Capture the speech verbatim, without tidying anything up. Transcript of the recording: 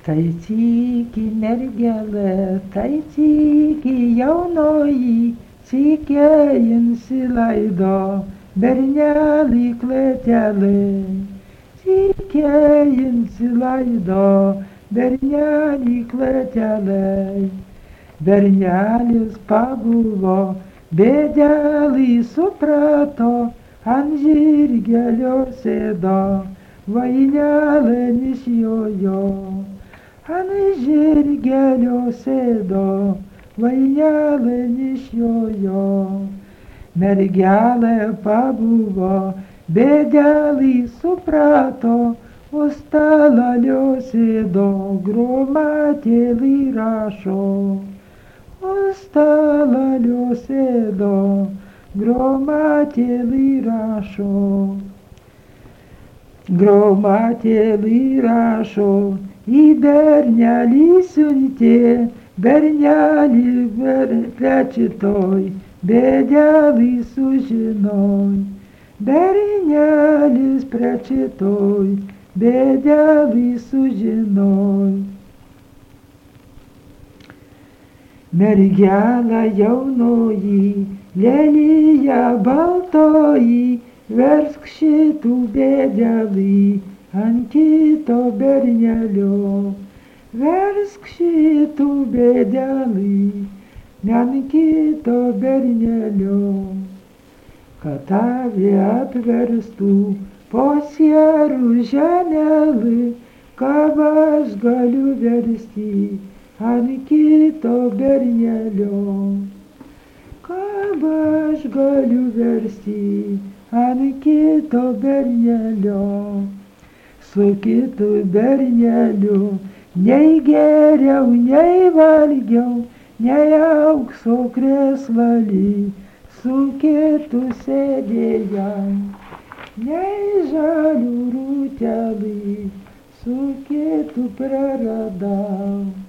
Tai syki mergelė, tai syki jaunoji, sykia insileido bernelį klėtelį. Sykia insileido bernelį klėtelį. Bernelis pabuvo, bėdelį suprato, ant žirgelio sėdo, vainelę nešiojo. Ant žirgelio sėdo, vainelę nešiojo. Mergelė pabuvo, bėdelį suprato, o stalelio sėdo, gromatėlį rašo. O stalelio sėdo, gromatėlį rašo. Gromatėlį rašo, į bernelį siuntė, bernelį plečitoj, bėdelį sužinoj. Bernelis plečitoj, bėdelį sužinoj. Mergelė jaunoji, lelija baltoji, versk šitų bėdelį ant kito bernelio. Versk šitų bėdelį ant kito bernelio. Kad tave apverstų po sierų žemėlį, ką aš galiu versti ant kito bernelio. Ką aš galiu versti ant kito bernelio. Su kitu berneliu nei geriau, nei valgiau, nei aukso krėslalį su kitu sėdėjau. Nei žalių rūtelį su kitu praradau.